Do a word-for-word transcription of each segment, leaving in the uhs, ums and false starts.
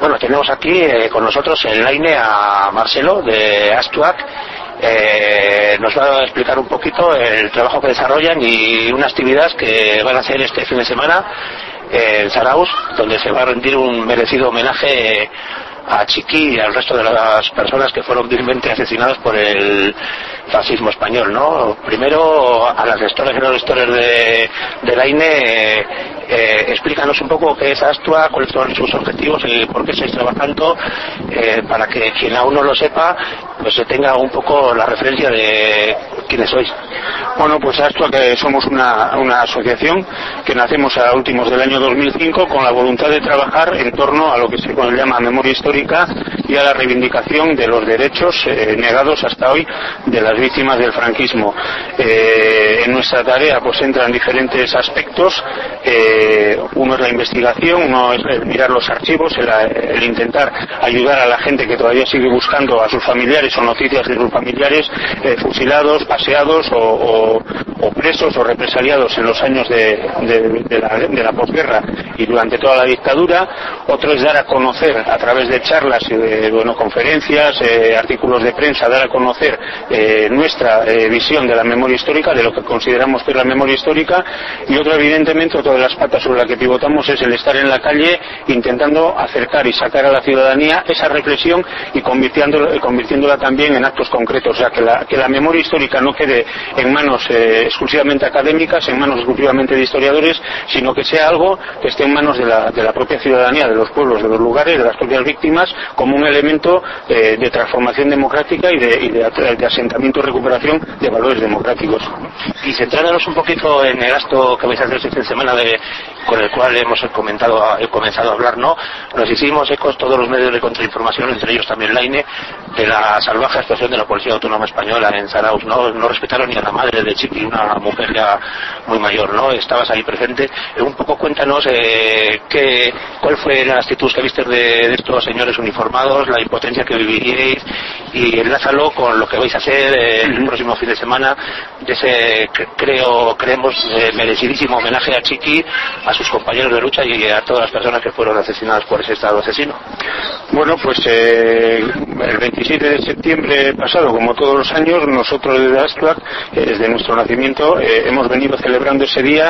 Bueno, tenemos aquí eh, con nosotros en Laine a Marcelo de Astuak. Eh, nos va a explicar un poquito el trabajo que desarrollan y unas actividades que van a hacer este fin de semana en Zarauz, donde se va a rendir un merecido homenaje a Chiqui y al resto de las personas que fueron vilmente asesinadas por el fascismo español, ¿no? Primero, a las gestoras y los gestores de, de Laine, eh, eh, explícanos un poco qué es Astua, cuáles son sus objetivos y por qué estáis trabajando, eh, para que quien aún no lo sepa, pues se tenga un poco la referencia de quiénes sois. Bueno, pues Astua, que somos una, una asociación que nacemos a últimos del año dos mil cinco con la voluntad de trabajar en torno a lo que se llama memoria histórica y a la reivindicación de los derechos eh, negados hasta hoy de las víctimas del franquismo. Eh, en nuestra tarea pues entran diferentes aspectos. Eh, uno es la investigación, uno es el mirar los archivos, el, el intentar ayudar a la gente que todavía sigue buscando a sus familiares o noticias de sus familiares eh, fusilados, paseados o, o, o presos o represaliados en los años de, de, de la, de la posguerra y durante toda la dictadura. Otro es dar a conocer a través de charlas y de bueno, conferencias, eh, artículos de prensa, dar a conocer eh, nuestra eh, visión de la memoria histórica, de lo que consideramos que es la memoria histórica. Y otro, evidentemente, otra de las patas sobre la que pivotamos es el estar en la calle intentando acercar y sacar a la ciudadanía esa reflexión y convirtiéndola, convirtiéndola también en actos concretos. O sea, que la, que la memoria histórica no quede en manos eh, exclusivamente académicas, en manos exclusivamente de historiadores, sino que sea algo que esté en manos de la, de la propia ciudadanía, de los pueblos, de los lugares, de las propias víctimas, como un elemento eh, de transformación democrática y de, y de, de asentamiento y recuperación de valores democráticos. Y centrándonos un poquito en el acto que vais a hacer este fin de semana, de, con el cual hemos comentado, he comenzado a hablar, ¿no? Nos hicimos ecos todos los medios de contrainformación, entre ellos también Laine, de la salvaje actuación de la Policía Autónoma Española en Zarauz, ¿no? No respetaron ni a la madre de Chiqui, una mujer ya muy mayor, ¿no? Estabas ahí presente. Eh, un poco cuéntanos eh, qué, cuál fue la actitud que viste de, de estos señores uniformados, la impotencia que viviríais, y enlázalo con lo que vais a hacer eh, el uh-huh. próximo fin de semana, de ese, creo, creemos, eh, merecidísimo homenaje a Chiqui, a sus compañeros de lucha y a todas las personas que fueron asesinadas por ese estado asesino. Bueno, pues eh, el veintisiete de septiembre pasado, como todos los años, nosotros desde Astuak, eh, desde nuestro nacimiento, eh, hemos venido celebrando ese día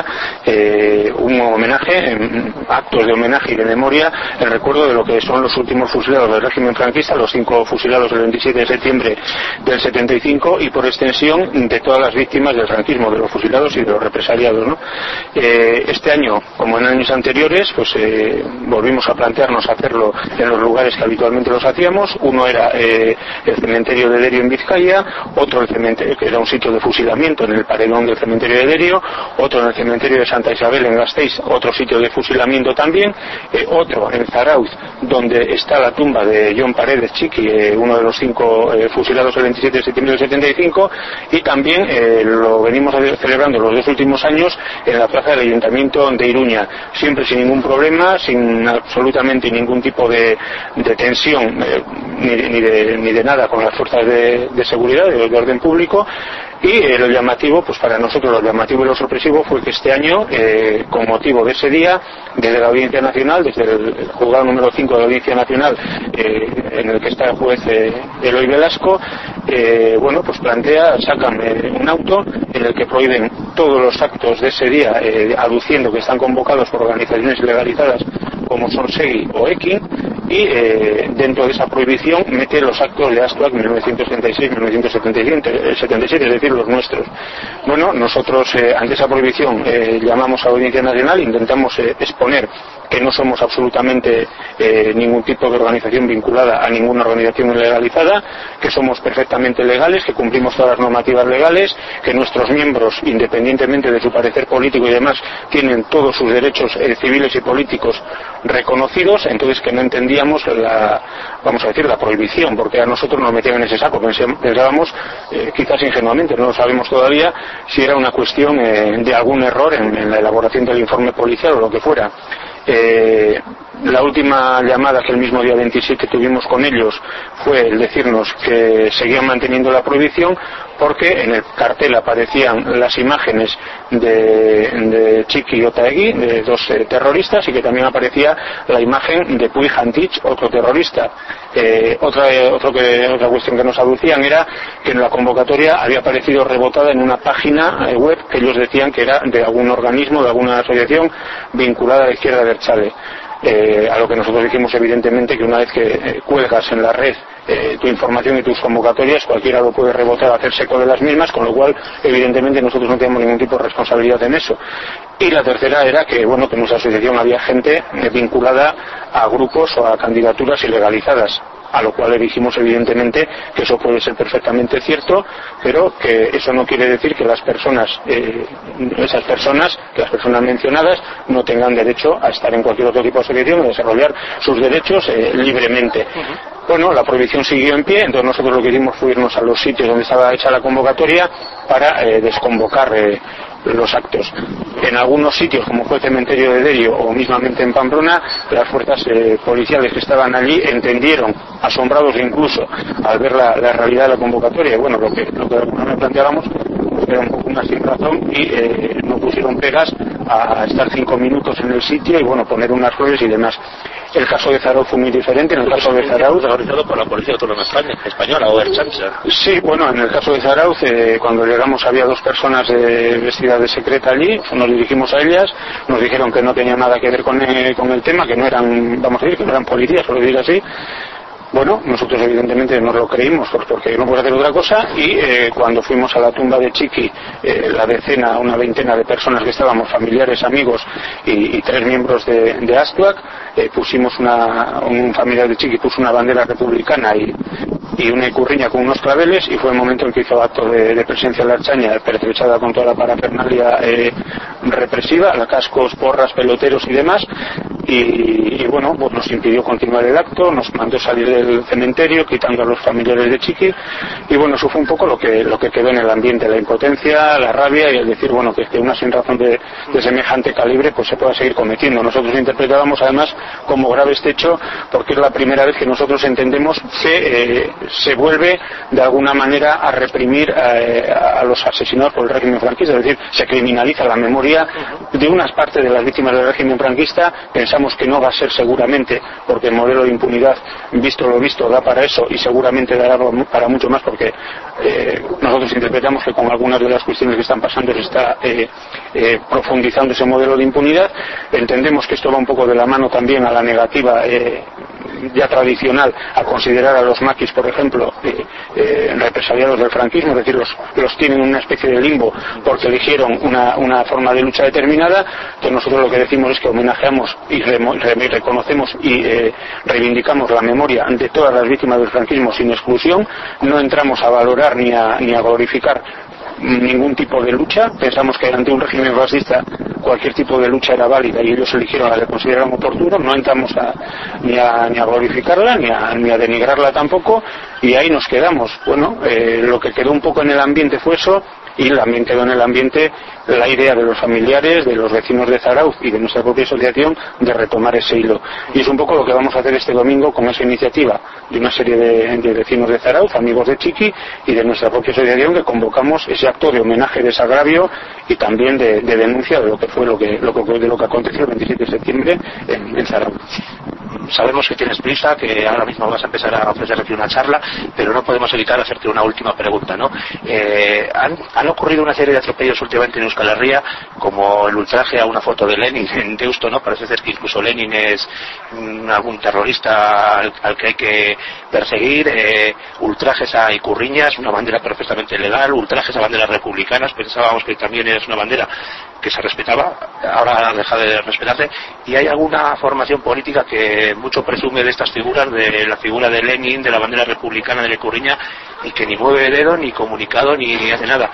eh, un homenaje, en, actos de homenaje y de memoria, en recuerdo de lo que son los últimos fusilados del régimen franquista, los cinco fusilados el veintisiete de septiembre del setenta y cinco, y por extensión de todas las víctimas del franquismo, de los fusilados y de los represaliados, ¿no? Eh, este año, como en años anteriores, pues eh, volvimos a plantearnos hacerlo en los lugares que habitualmente los hacíamos. Uno era eh, el cementerio de Derio en Vizcaya, otro el cementerio que era un sitio de fusilamiento en el paredón del cementerio de Derio, otro en el cementerio de Santa Isabel en Gasteiz, otro sitio de fusilamiento también, eh, otro en Zarauz, donde está la tumba de John Paredes Chiqui, eh, uno de los cinco eh, fusilados el veintisiete de septiembre del setenta y cinco, y también eh, lo venimos celebrando los dos últimos años en la plaza del Ayuntamiento de Iruña, siempre sin ningún problema, sin absolutamente ningún tipo de, de tensión, eh, ni, ni, de, ni de nada con las fuerzas de, de seguridad, de, de orden público. Y eh, lo llamativo, pues para nosotros lo llamativo y lo sorpresivo fue que este año, eh, con motivo de ese día, desde la Audiencia Nacional, desde el juzgado número cinco de la Audiencia Nacional, eh, en el que está el juez eh, Eloy Velasco, eh, bueno, pues plantea, sacan eh, un auto en el que prohíben todos los actos de ese día, eh, aduciendo que están convocados por organizaciones ilegalizadas como son SEGI o EKI, y eh, dentro de esa prohibición mete los actos de Astuak mil novecientos setenta y seis a mil novecientos setenta y siete, es decir, los nuestros. Bueno, nosotros eh, ante esa prohibición eh, llamamos a la Audiencia Nacional, intentamos eh, exponer que no somos absolutamente eh, ningún tipo de organización vinculada a ninguna organización ilegalizada, que somos perfectamente legales, que cumplimos todas las normativas legales, que nuestros miembros, independientemente de su parecer político y demás, tienen todos sus derechos eh, civiles y políticos reconocidos. Entonces, que no entendíamos la, vamos a decir, la prohibición, porque a nosotros nos metían en ese saco. Pensábamos, eh, quizás ingenuamente, no lo sabemos todavía, si era una cuestión eh, de algún error en, en la elaboración del informe policial o lo que fuera. Eh, la última llamada que el mismo día veintisiete tuvimos con ellos fue el decirnos que seguían manteniendo la prohibición porque en el cartel aparecían las imágenes de, de Txiki y Otaegui, de dos eh, terroristas, y que también aparecía la imagen de Puig Antich, otro terrorista. Eh, otra, eh, otro que, otra cuestión que nos aducían era que en la convocatoria había aparecido rebotada en una página eh, web que ellos decían que era de algún organismo, de alguna asociación vinculada a la izquierda abertzale. Eh, a lo que nosotros dijimos evidentemente que una vez que eh, cuelgas en la red eh, tu información y tus convocatorias, cualquiera lo puede rebotar, hacerse eco de las mismas, con lo cual evidentemente nosotros no tenemos ningún tipo de responsabilidad en eso. Y la tercera era que bueno, que en nuestra asociación había gente eh, vinculada a grupos o a candidaturas ilegalizadas, a lo cual le dijimos evidentemente que eso puede ser perfectamente cierto, pero que eso no quiere decir que las personas, eh, esas personas, que las personas mencionadas, no tengan derecho a estar en cualquier otro tipo de asociación y desarrollar sus derechos eh, libremente. Uh-huh. Bueno, la prohibición siguió en pie, entonces nosotros lo que hicimos fue irnos a los sitios donde estaba hecha la convocatoria para eh, desconvocar eh, los actos. En algunos sitios, como fue el cementerio de Derio o mismamente en Pamplona, las fuerzas eh, policiales que estaban allí entendieron, asombrados incluso al ver la, la realidad de la convocatoria, y bueno, lo que, lo que de alguna manera planteábamos era un poco una sin razón y eh, no pusieron pegas a estar cinco minutos en el sitio y bueno, poner unas flores y demás. El caso de Zarauz fue muy diferente. En el caso de Zarauz, organizado por la Policía Autónoma Española o Ertzaintza. Sí, bueno, en el caso de Zarauz, eh, cuando llegamos había dos personas eh, vestidas de secreta allí, nos dirigimos a ellas, nos dijeron que no tenía nada que ver con, eh, con el tema, que no eran, vamos a decir, que no eran policías, por decir así. Bueno, nosotros evidentemente nos lo creímos pues porque no puede hacer otra cosa y eh, cuando fuimos a la tumba de Txiki, eh, la decena, una veintena de personas que estábamos, familiares, amigos y, y tres miembros de, de Astuak, eh, pusimos una, un familiar de Txiki puso una bandera republicana y, y una icurriña con unos claveles y fue el momento en que hizo acto de, de presencia de la Ertzaintza, pertrechada con toda la parafernalia eh, represiva, la cascos, porras, peloteros y demás. Y, y bueno, pues nos impidió continuar el acto, nos mandó salir del cementerio quitando a los familiares de Txiki y bueno, eso fue un poco lo que lo que quedó en el ambiente, la impotencia, la rabia y el decir bueno, que, que una sin razón de, de semejante calibre pues se pueda seguir cometiendo. Nosotros interpretábamos además como grave este hecho porque es la primera vez que nosotros entendemos que eh, se vuelve de alguna manera a reprimir eh, a los asesinados por el régimen franquista, es decir, se criminaliza la memoria de unas partes de las víctimas del régimen franquista. Pensamos que no va a ser seguramente, porque el modelo de impunidad, visto lo visto, da para eso y seguramente dará para mucho más, porque eh, nosotros interpretamos que con algunas de las cuestiones que están pasando se está eh, eh, profundizando ese modelo de impunidad. Entendemos que esto va un poco de la mano también a la negativa eh, ya tradicional a considerar a los maquis, por ejemplo, eh, eh, represaliados del franquismo, es decir, los, los tienen en una especie de limbo porque eligieron una, una forma de lucha determinada. Entonces nosotros lo que decimos es que homenajeamos y re, re, reconocemos y eh, reivindicamos la memoria de todas las víctimas del franquismo sin exclusión. No entramos a valorar ni a, ni a glorificar ningún tipo de lucha. Pensamos que ante un régimen fascista cualquier tipo de lucha era válida y ellos eligieron la que consideraron oportuno. No entramos a, ni, a, ni a glorificarla ni a, ni a denigrarla tampoco y ahí nos quedamos. Bueno, eh, lo que quedó un poco en el ambiente fue eso y también quedó en el ambiente la idea de los familiares, de los vecinos de Zarauz y de nuestra propia asociación de retomar ese hilo. Y es un poco lo que vamos a hacer este domingo con esa iniciativa de una serie de, de vecinos de Zarauz, amigos de Txiki y de nuestra propia asociación, que convocamos ese acto de homenaje, desagravio y también de, de denuncia de lo que fue lo que, lo que, de lo que aconteció el veintisiete de septiembre en, en Zarauz. Sabemos que tienes prisa, que ahora mismo vas a empezar a ofrecerte una charla, pero no podemos evitar hacerte una última pregunta, ¿no? Eh, han, han ocurrido una serie de atropellos últimamente en Euskal Herria, como el ultraje a una foto de Lenin en Deusto, ¿no? Parece ser que incluso Lenin es mm, algún terrorista al, al que hay que perseguir, eh, ultrajes a Icurriñas, una bandera perfectamente legal, ultrajes a banderas republicanas, pensábamos que también es una bandera que se respetaba, ahora ha dejado de respetarse, y hay alguna formación política que mucho presume de estas figuras, de la figura de Lenin, de la bandera republicana de Icurriña, y que ni mueve dedo, ni comunicado, ni, ni hace nada.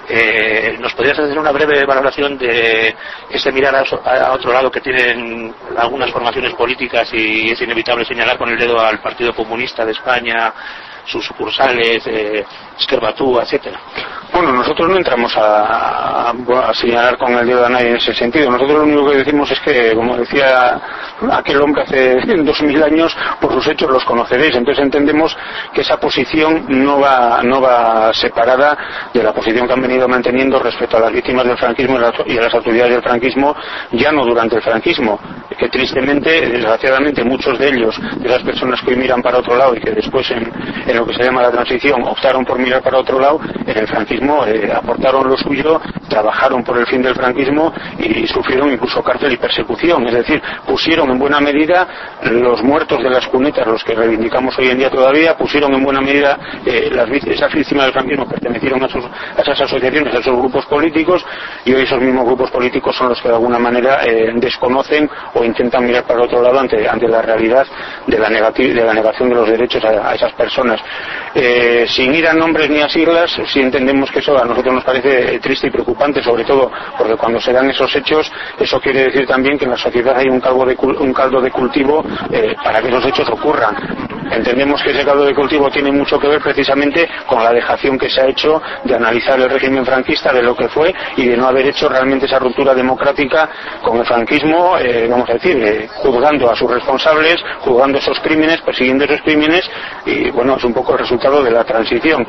Eh, ¿Nos podrías hacer una breve valoración de ese mirar a, a otro lado que tienen algunas formaciones políticas, y es inevitable señalar con el dedo al Partido Comunista de España, sus sucursales, eh, Esquerra Túa, etcétera? Bueno, nosotros no entramos a, a, a señalar con el dedo a nadie en ese sentido. Nosotros lo único que decimos es que, como decía aquel hombre hace dos mil años, por sus hechos los conoceréis. Entonces entendemos que esa posición no va, no va separada de la posición que han venido manteniendo respecto a las víctimas del franquismo y a las autoridades del franquismo, ya no durante el franquismo, que tristemente, desgraciadamente, muchos de ellos, de las personas que hoy miran para otro lado y que después en, en lo que se llama la transición optaron por mirar para otro lado, en el franquismo eh, aportaron lo suyo, trabajaron por el fin del franquismo y sufrieron incluso cárcel y persecución. Es decir, pusieron en buena medida los muertos de las cunetas, los que reivindicamos hoy en día todavía, pusieron en buena medida eh, las, esas víctimas del franquismo pertenecieron a, sus, a esas asociaciones, a esos grupos políticos, y hoy esos mismos grupos políticos son los que de alguna manera eh, desconocen o intentan mirar para otro lado ante, ante la realidad de la, negati- de la negación de los derechos a, a esas personas. Eh, sin ir a nombres ni a siglas, sí entendemos que eso a nosotros nos parece triste y preocupante, sobre todo porque cuando se dan esos hechos, eso quiere decir también que en la sociedad hay un caldo de, un caldo de cultivo eh, para que esos hechos ocurran. Entendemos que ese caldo de cultivo tiene mucho que ver precisamente con la dejación que se ha hecho de analizar el régimen franquista, de lo que fue, y de no haber hecho realmente esa ruptura democrática con el franquismo, eh, vamos a decir, eh, juzgando a sus responsables, juzgando esos crímenes, persiguiendo esos crímenes, y bueno, es un poco el resultado de la transición.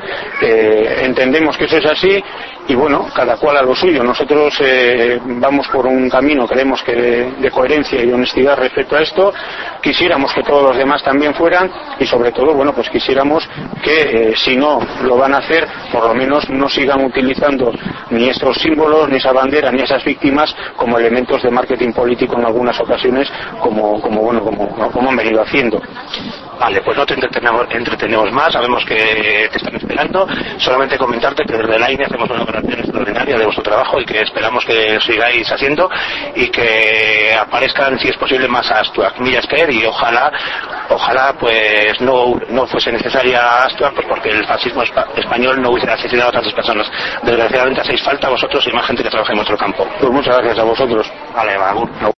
Eh, entendemos que eso es así, y bueno, cada cual a lo suyo. Nosotros eh, vamos por un camino, creemos que de, de coherencia y honestidad respecto a esto. Quisiéramos que todos los demás también fueran, y sobre todo, bueno, pues quisiéramos que eh, si no lo van a hacer, por lo menos no sigan utilizando ni estos símbolos, ni esa bandera, ni esas víctimas como elementos de marketing político en algunas ocasiones, como, como bueno, como, como han venido haciendo. Vale, pues no te entretenemos, entretenemos más, sabemos que te están esperando. Solamente comentarte que desde la I N E hacemos una valoración extraordinaria de vuestro trabajo y que esperamos que sigáis haciendo y que aparezcan, si es posible, más Astuak, Mila esker, y ojalá, ojalá pues no, no fuese necesaria Astuak, pues porque el fascismo espa- español no hubiese asesinado a tantas personas. Desgraciadamente hacéis falta a vosotros y más gente que trabaja en vuestro campo. Pues muchas gracias a vosotros. Vale, va,